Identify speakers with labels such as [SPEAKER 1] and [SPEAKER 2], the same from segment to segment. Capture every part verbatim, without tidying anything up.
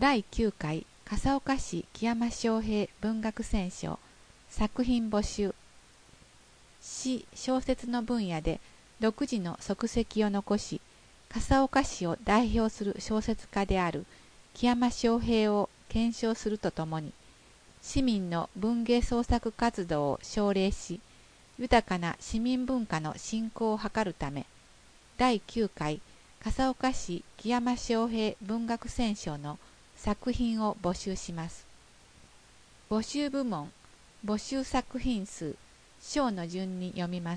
[SPEAKER 1] だいきゅうかい笠岡市木山昌平文学選奨作品募集。詩小説の分野で独自の足跡を残し、笠岡市を代表する小説家である木山昌平を顕彰するとともに、市民の文芸創作活動を奨励し、豊かな市民文化の振興を図るため、だいきゅうかい笠岡市木山昌平文学選奨の作品を募集します。募集部門、募集作品数、章の順に読みます。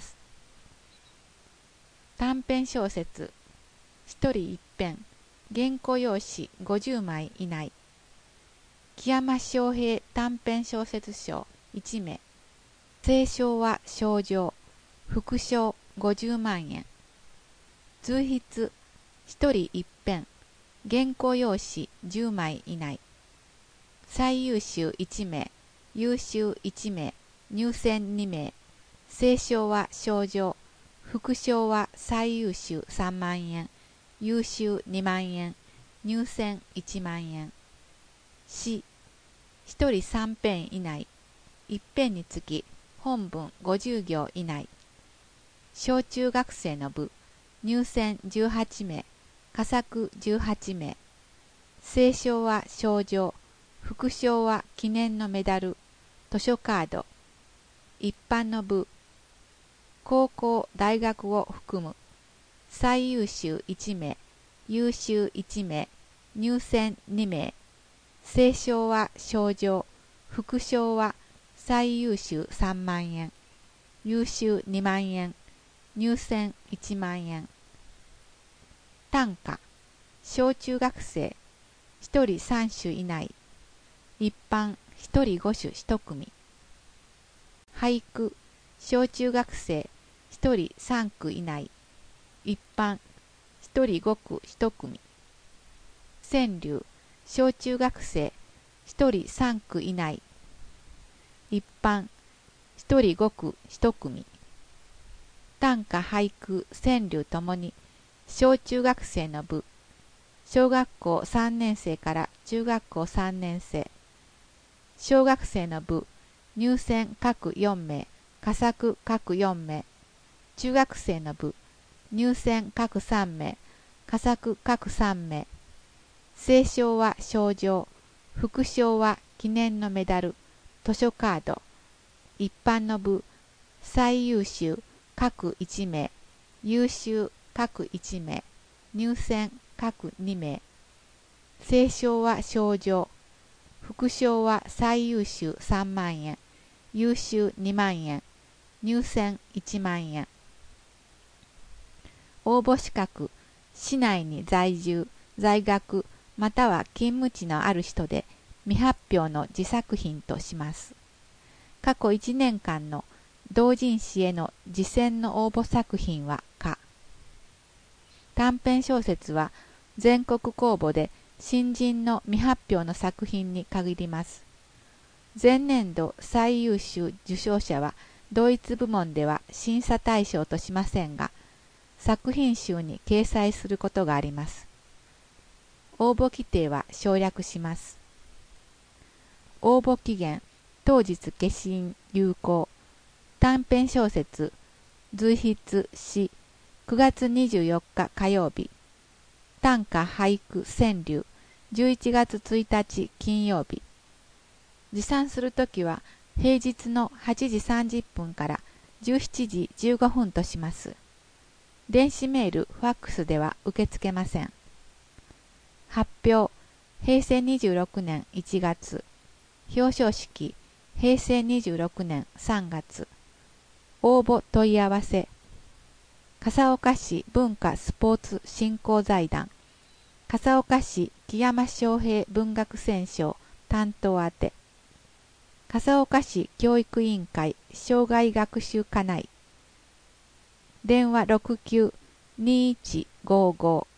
[SPEAKER 1] 短編小説、ひとりいっぺん、原稿用紙ごじゅうまい以内。木山昌平短編小説賞いちめい。正賞は賞状、副賞ごじゅうまんえん。随筆、ひとりいっぺん、原稿用紙じゅうまい以内。最優秀いちめい、優秀いちめい、入選にめい。正賞は賞状、副賞は最優秀さんまんえん、優秀にまんえん、入選いちまんえん。詩、ひとりさんぺん以内、いっぺんにつき本文ごじゅうぎょう以内。小中学生の部、入選じゅうはちめい、佳作じゅうはちめい。正賞は賞状、副賞は記念のメダル、図書カード。一般の部、高校・大学を含む最優秀いちめい、優秀いちめい、入選にめい。正賞は賞状、副賞は最優秀さんまんえん、優秀にまんえん、入選いちまんえん。短歌、小中学生ひとりさんしゅ以内、一般ひとりごしゅいち組。俳句、小中学生ひとりさんく以内、一般ひとりごくいち組。川柳、小中学生ひとりさんく以内、一般ひとりごくいち組。短歌俳句川柳ともに小中学生の部、小学校さんねん生から中学校さんねん生。小学生の部、入選各よんめい、佳作各よんめい。中学生の部、入選各さんめい、佳作各さんめい。正賞は賞状、副賞は記念のメダル、図書カード。一般の部、最優秀各いちめい、優秀各いちめい、入選各にめい。正賞は賞状、副賞は最優秀さんまんえん、優秀にまんえん、入選いちまんえん。応募資格、市内に在住、在学、または勤務地のある人で未発表の自作品とします。過去いちねんかんの同人誌への次戦の応募作品は可。短編小説は全国公募で新人の未発表の作品に限ります。前年度最優秀受賞者は同一部門では審査対象としませんが、作品集に掲載することがあります。応募規定は省略します。応募期限、当日消印有効。短編小説、随筆詩、くがつにじゅうよっか火曜日。短歌俳句川柳、じゅういちがつついたち金曜日。持参するときは平日のはちじさんじゅっぷんからじゅうしちじじゅうごふんとします。電子メール、ファックスでは受け付けません。発表、へいせいにじゅうろくねんいちがつ。表彰式、へいせいにじゅうろくねんさんがつ。応募問い合わせ。笠岡市文化スポーツ振興財団、笠岡市木山昌平文学選奨担当宛て。笠岡市教育委員会生涯学習課内。電話ろくきゅう にいちごご